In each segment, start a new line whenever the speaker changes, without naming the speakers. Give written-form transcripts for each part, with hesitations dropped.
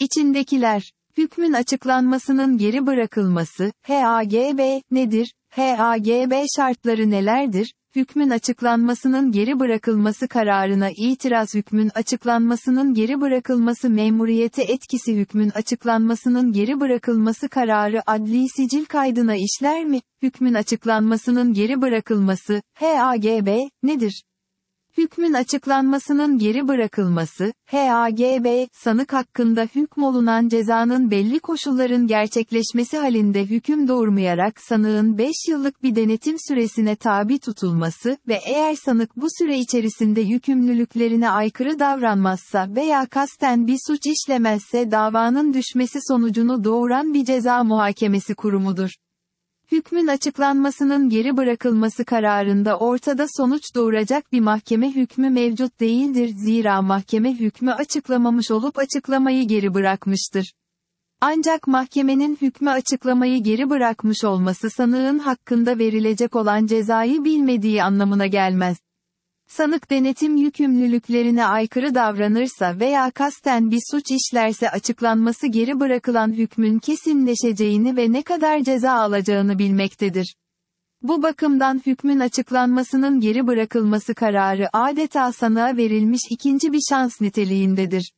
İçindekiler. Hükmün açıklanmasının geri bırakılması, HAGB, nedir? HAGB şartları nelerdir? Hükmün açıklanmasının geri bırakılması kararına itiraz. Hükmün açıklanmasının geri bırakılması memuriyete etkisi. Hükmün açıklanmasının geri bırakılması kararı adli sicil kaydına işler mi? Hükmün açıklanmasının geri bırakılması, HAGB, nedir? Hükmün açıklanmasının geri bırakılması, HAGB, sanık hakkında hükmolunan cezanın belli koşulların gerçekleşmesi halinde hüküm doğurmayarak sanığın 5 yıllık bir denetim süresine tabi tutulması ve eğer sanık bu süre içerisinde yükümlülüklerine aykırı davranmazsa veya kasten bir suç işlemezse davanın düşmesi sonucunu doğuran bir ceza muhakemesi kurumudur. Hükmün açıklanmasının geri bırakılması kararında ortada sonuç doğuracak bir mahkeme hükmü mevcut değildir. Zira mahkeme hükmü açıklamamış olup açıklamayı geri bırakmıştır. Ancak mahkemenin hükmü açıklamayı geri bırakmış olması sanığın hakkında verilecek olan cezayı bilmediği anlamına gelmez. Sanık denetim yükümlülüklerine aykırı davranırsa veya kasten bir suç işlerse açıklanması geri bırakılan hükmün kesinleşeceğini ve ne kadar ceza alacağını bilmektedir. Bu bakımdan hükmün açıklanmasının geri bırakılması kararı adeta sanığa verilmiş ikinci bir şans niteliğindedir.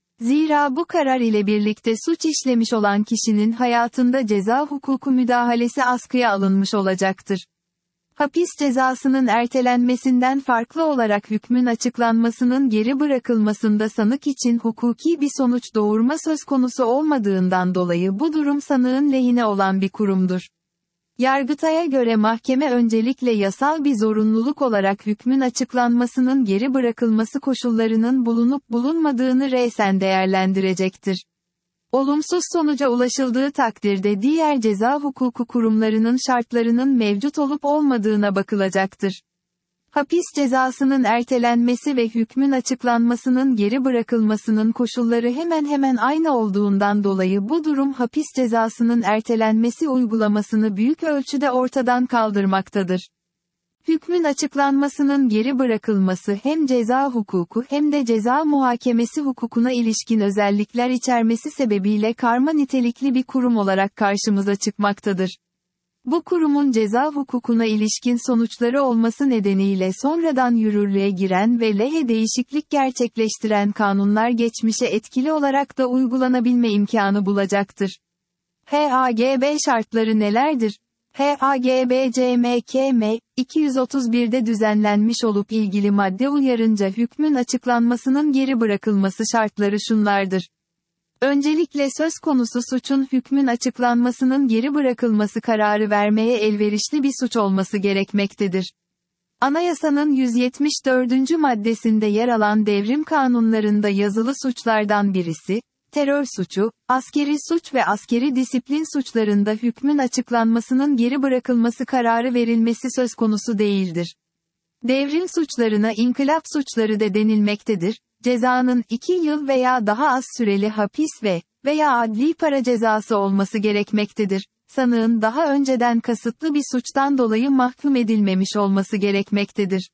Zira bu karar ile birlikte suç işlemiş olan kişinin hayatında ceza hukuku müdahalesi askıya alınmış olacaktır. Hapis cezasının ertelenmesinden farklı olarak hükmün açıklanmasının geri bırakılmasında sanık için hukuki bir sonuç doğurma söz konusu olmadığından dolayı bu durum sanığın lehine olan bir kurumdur. Yargıtay'a göre mahkeme öncelikle yasal bir zorunluluk olarak hükmün açıklanmasının geri bırakılması koşullarının bulunup bulunmadığını resen değerlendirecektir. Olumsuz sonuca ulaşıldığı takdirde diğer ceza hukuku kurumlarının şartlarının mevcut olup olmadığına bakılacaktır. Hapis cezasının ertelenmesi ve hükmün açıklanmasının geri bırakılmasının koşulları hemen hemen aynı olduğundan dolayı bu durum hapis cezasının ertelenmesi uygulamasını büyük ölçüde ortadan kaldırmaktadır. Hükmün açıklanmasının geri bırakılması hem ceza hukuku hem de ceza muhakemesi hukukuna ilişkin özellikler içermesi sebebiyle karma nitelikli bir kurum olarak karşımıza çıkmaktadır. Bu kurumun ceza hukukuna ilişkin sonuçları olması nedeniyle sonradan yürürlüğe giren ve lehe değişiklik gerçekleştiren kanunlar geçmişe etkili olarak da uygulanabilme imkanı bulacaktır. HAGB şartları nelerdir? HAGB-CMKM, 231'de düzenlenmiş olup ilgili madde uyarınca hükmün açıklanmasının geri bırakılması şartları şunlardır. Öncelikle söz konusu suçun hükmün açıklanmasının geri bırakılması kararı vermeye elverişli bir suç olması gerekmektedir. Anayasanın 174. maddesinde yer alan devrim kanunlarında yazılı suçlardan birisi, terör suçu, askeri suç ve askeri disiplin suçlarında hükmün açıklanmasının geri bırakılması kararı verilmesi söz konusu değildir. Devrim suçlarına inkılap suçları da denilmektedir. Cezanın 2 yıl veya daha az süreli hapis veya adli para cezası olması gerekmektedir. Sanığın daha önceden kasıtlı bir suçtan dolayı mahkum edilmemiş olması gerekmektedir.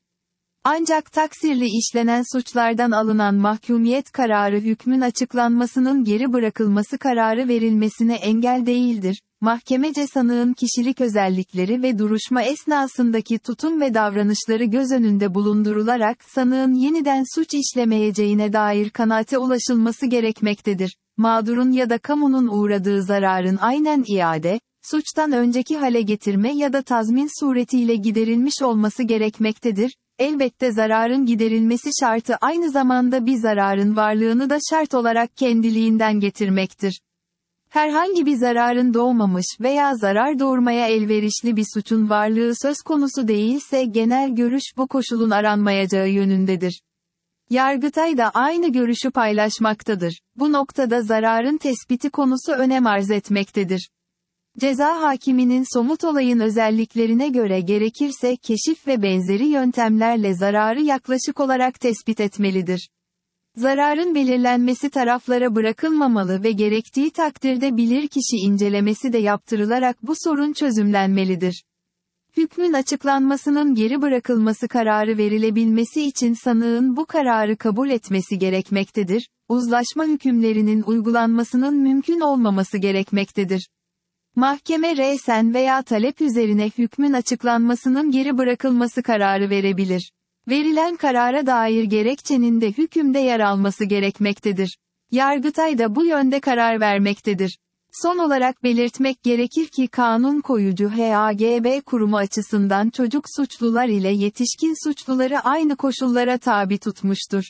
Ancak taksirli işlenen suçlardan alınan mahkumiyet kararı hükmün açıklanmasının geri bırakılması kararı verilmesine engel değildir. Mahkemece sanığın kişilik özellikleri ve duruşma esnasındaki tutum ve davranışları göz önünde bulundurularak sanığın yeniden suç işlemeyeceğine dair kanaate ulaşılması gerekmektedir. Mağdurun ya da kamunun uğradığı zararın aynen iade, suçtan önceki hale getirme ya da tazmin suretiyle giderilmiş olması gerekmektedir. Elbette zararın giderilmesi şartı aynı zamanda bir zararın varlığını da şart olarak kendiliğinden getirmektir. Herhangi bir zararın doğmamış veya zarar doğurmaya elverişli bir suçun varlığı söz konusu değilse genel görüş bu koşulun aranmayacağı yönündedir. Yargıtay da aynı görüşü paylaşmaktadır. Bu noktada zararın tespiti konusu önem arz etmektedir. Ceza hakiminin somut olayın özelliklerine göre gerekirse keşif ve benzeri yöntemlerle zararı yaklaşık olarak tespit etmelidir. Zararın belirlenmesi taraflara bırakılmamalı ve gerektiği takdirde bilirkişi incelemesi de yaptırılarak bu sorun çözümlenmelidir. Hükmün açıklanmasının geri bırakılması kararı verilebilmesi için sanığın bu kararı kabul etmesi gerekmektedir, uzlaşma hükümlerinin uygulanmasının mümkün olmaması gerekmektedir. Mahkeme resen veya talep üzerine hükmün açıklanmasının geri bırakılması kararı verebilir. Verilen karara dair gerekçenin de hükümde yer alması gerekmektedir. Yargıtay da bu yönde karar vermektedir. Son olarak belirtmek gerekir ki kanun koyucu HAGB kurumu açısından çocuk suçlular ile yetişkin suçluları aynı koşullara tabi tutmuştur.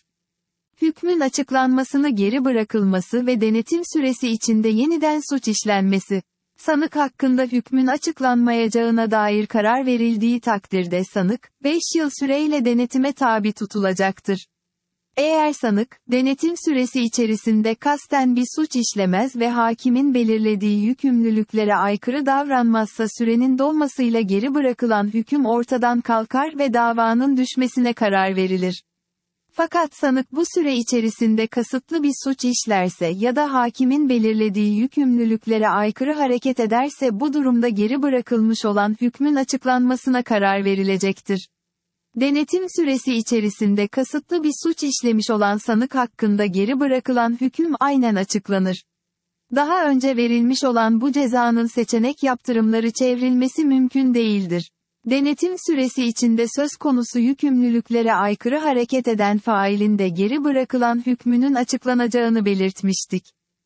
Hükmün açıklanmasını geri bırakılması ve denetim süresi içinde yeniden suç işlenmesi. Sanık hakkında hükmün açıklanmayacağına dair karar verildiği takdirde sanık, 5 yıl süreyle denetime tabi tutulacaktır. Eğer sanık, denetim süresi içerisinde kasten bir suç işlemez ve hakimin belirlediği yükümlülüklere aykırı davranmazsa sürenin dolmasıyla geri bırakılan hüküm ortadan kalkar ve davanın düşmesine karar verilir. Fakat sanık bu süre içerisinde kasıtlı bir suç işlerse ya da hakimin belirlediği yükümlülüklere aykırı hareket ederse bu durumda geri bırakılmış olan hükmün açıklanmasına karar verilecektir. Denetim süresi içerisinde kasıtlı bir suç işlemiş olan sanık hakkında geri bırakılan hüküm aynen açıklanır. Daha önce verilmiş olan bu cezanın seçenek yaptırımları çevrilmesi mümkün değildir. Denetim süresi içinde söz konusu yükümlülüklere aykırı hareket eden failin de geri bırakılan hükmünün açıklanacağını belirtmiştik.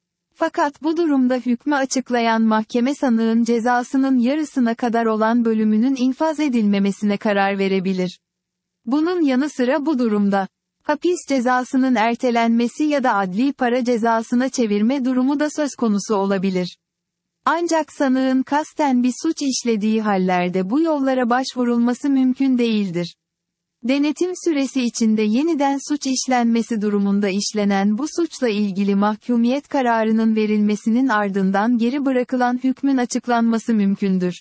Fakat bu durumda hükmü açıklayan mahkeme sanığın cezasının yarısına kadar olan bölümünün infaz edilmemesine karar verebilir. Bunun yanı sıra bu durumda, hapis cezasının ertelenmesi ya da adli para cezasına çevirme durumu da söz konusu olabilir. Ancak sanığın kasten bir suç işlediği hallerde bu yollara başvurulması mümkün değildir. Denetim süresi içinde yeniden suç işlenmesi durumunda işlenen bu suçla ilgili mahkumiyet kararının verilmesinin ardından geri bırakılan hükmün açıklanması mümkündür.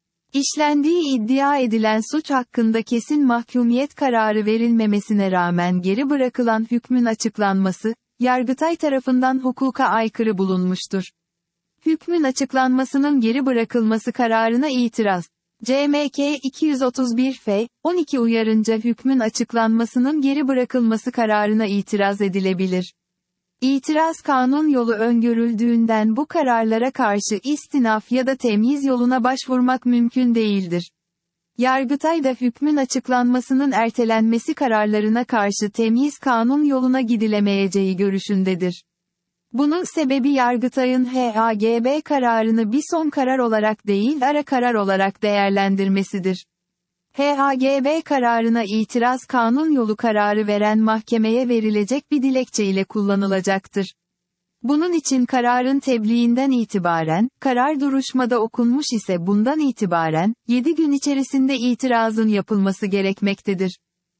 İşlendiği iddia edilen suç hakkında kesin mahkumiyet kararı verilmemesine rağmen geri bırakılan hükmün açıklanması, Yargıtay tarafından hukuka aykırı bulunmuştur. Hükmün açıklanmasının geri bırakılması kararına itiraz. CMK 231-F, 12 uyarınca hükmün açıklanmasının geri bırakılması kararına itiraz edilebilir. İtiraz kanun yolu öngörüldüğünden bu kararlara karşı istinaf ya da temyiz yoluna başvurmak mümkün değildir. Yargıtay da hükmün açıklanmasının ertelenmesi kararlarına karşı temyiz kanun yoluna gidilemeyeceği görüşündedir. Bunun sebebi Yargıtay'ın HAGB kararını bir son karar olarak değil ara karar olarak değerlendirmesidir. HAGB kararına itiraz kanun yolu kararı veren mahkemeye verilecek bir dilekçe ile kullanılacaktır. Bunun için kararın tebliğinden itibaren, karar duruşmada okunmuş ise bundan itibaren, 7 gün içerisinde itirazın yapılması gerekmektedir.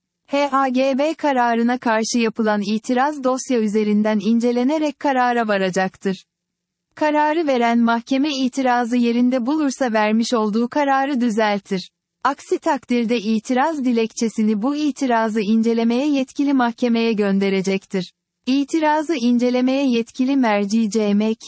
HAGB kararına karşı yapılan itiraz dosya üzerinden incelenerek karara varacaktır. Kararı veren mahkeme itirazı yerinde bulursa vermiş olduğu kararı düzeltir. Aksi takdirde itiraz dilekçesini bu itirazı incelemeye yetkili mahkemeye gönderecektir. İtirazı incelemeye yetkili merci CMK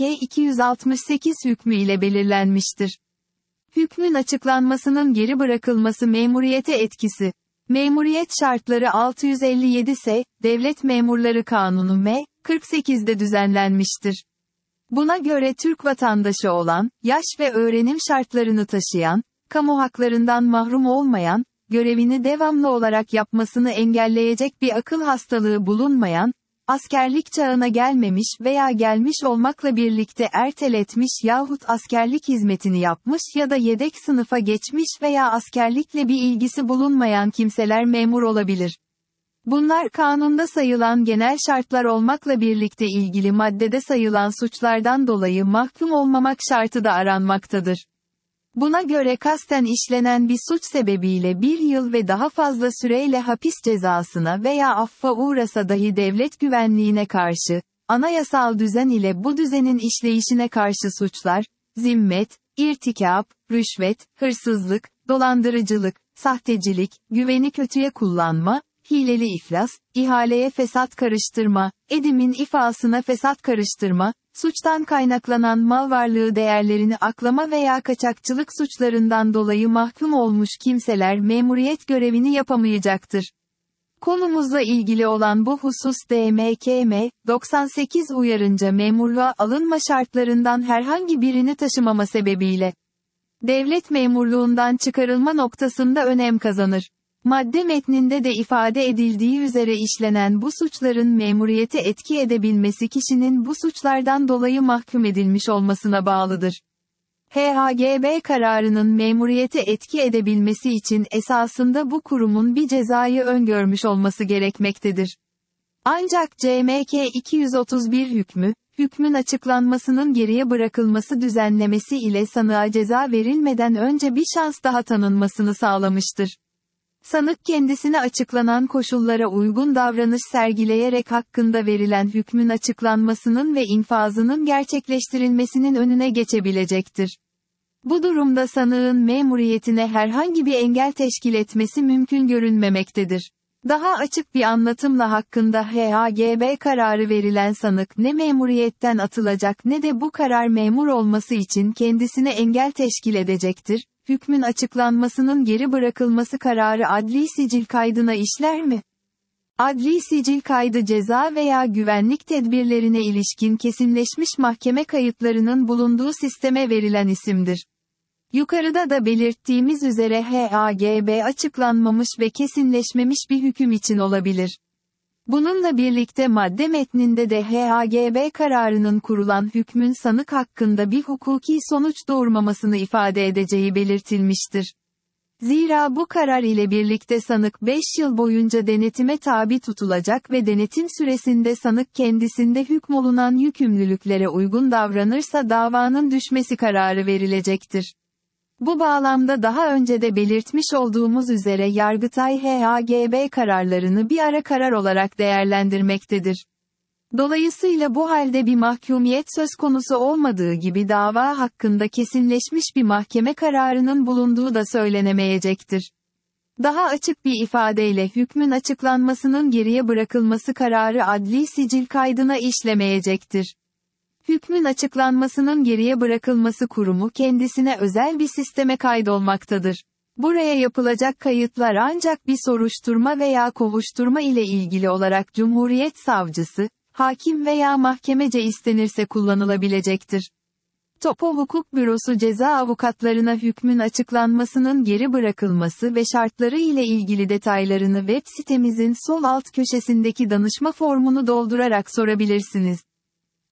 268 hükmü ile belirlenmiştir. Hükmün açıklanmasının geri bırakılması memuriyete etkisi. Memuriyet şartları 657 S, Devlet Memurları Kanunu M. 48'de düzenlenmiştir. Buna göre Türk vatandaşı olan, yaş ve öğrenim şartlarını taşıyan, kamu haklarından mahrum olmayan, görevini devamlı olarak yapmasını engelleyecek bir akıl hastalığı bulunmayan, askerlik çağına gelmemiş veya gelmiş olmakla birlikte erteletmiş yahut askerlik hizmetini yapmış ya da yedek sınıfa geçmiş veya askerlikle bir ilgisi bulunmayan kimseler memur olabilir. Bunlar kanunda sayılan genel şartlar olmakla birlikte ilgili maddede sayılan suçlardan dolayı mahkum olmamak şartı da aranmaktadır. Buna göre kasten işlenen bir suç sebebiyle 1 yıl ve daha fazla süreyle hapis cezasına veya affa uğrasa dahi devlet güvenliğine karşı, anayasal düzen ile bu düzenin işleyişine karşı suçlar, zimmet, irtikap, rüşvet, hırsızlık, dolandırıcılık, sahtecilik, güveni kötüye kullanma, hileli iflas, ihaleye fesat karıştırma, edimin ifasına fesat karıştırma, suçtan kaynaklanan mal varlığı değerlerini aklama veya kaçakçılık suçlarından dolayı mahkum olmuş kimseler memuriyet görevini yapamayacaktır. Konumuzla ilgili olan bu husus DMKM, 98 uyarınca memurluğa alınma şartlarından herhangi birini taşımama sebebiyle devlet memurluğundan çıkarılma noktasında önem kazanır. Madde metninde de ifade edildiği üzere işlenen bu suçların memuriyete etki edebilmesi kişinin bu suçlardan dolayı mahkum edilmiş olmasına bağlıdır. HHGB kararının memuriyete etki edebilmesi için esasında bu kurumun bir cezayı öngörmüş olması gerekmektedir. Ancak CMK 231 hükmün açıklanmasının geriye bırakılması düzenlemesi ile sanığa ceza verilmeden önce bir şans daha tanınmasını sağlamıştır. Sanık kendisine açıklanan koşullara uygun davranış sergileyerek hakkında verilen hükmün açıklanmasının ve infazının gerçekleştirilmesinin önüne geçebilecektir. Bu durumda sanığın memuriyetine herhangi bir engel teşkil etmesi mümkün görünmemektedir. Daha açık bir anlatımla hakkında HHGB kararı verilen sanık ne memuriyetten atılacak ne de bu karar memur olması için kendisine engel teşkil edecektir. Hükmün açıklanmasının geri bırakılması kararı adli sicil kaydına işler mi? Adli sicil kaydı ceza veya güvenlik tedbirlerine ilişkin kesinleşmiş mahkeme kayıtlarının bulunduğu sisteme verilen isimdir. Yukarıda da belirttiğimiz üzere HHGB açıklanmamış ve kesinleşmemiş bir hüküm için olabilir. Bununla birlikte madde metninde de HHGB kararının kurulan hükmün sanık hakkında bir hukuki sonuç doğurmamasını ifade edeceği belirtilmiştir. Zira bu karar ile birlikte sanık 5 yıl boyunca denetime tabi tutulacak ve denetim süresinde sanık kendisinde hükmolunan yükümlülüklere uygun davranırsa davanın düşmesi kararı verilecektir. Bu bağlamda daha önce de belirtmiş olduğumuz üzere Yargıtay HHGB kararlarını bir ara karar olarak değerlendirmektedir. Dolayısıyla bu halde bir mahkumiyet söz konusu olmadığı gibi dava hakkında kesinleşmiş bir mahkeme kararının bulunduğu da söylenemeyecektir. Daha açık bir ifadeyle hükmün açıklanmasının geriye bırakılması kararı adli sicil kaydına işlemeyecektir. Hükmün açıklanmasının geriye bırakılması kurumu kendisine özel bir sisteme kaydolmaktadır. Buraya yapılacak kayıtlar ancak bir soruşturma veya kovuşturma ile ilgili olarak Cumhuriyet Savcısı, hakim veya mahkemece istenirse kullanılabilecektir. Topo Hukuk Bürosu ceza avukatlarına hükmün açıklanmasının geri bırakılması ve şartları ile ilgili detaylarını web sitemizin sol alt köşesindeki danışma formunu doldurarak sorabilirsiniz.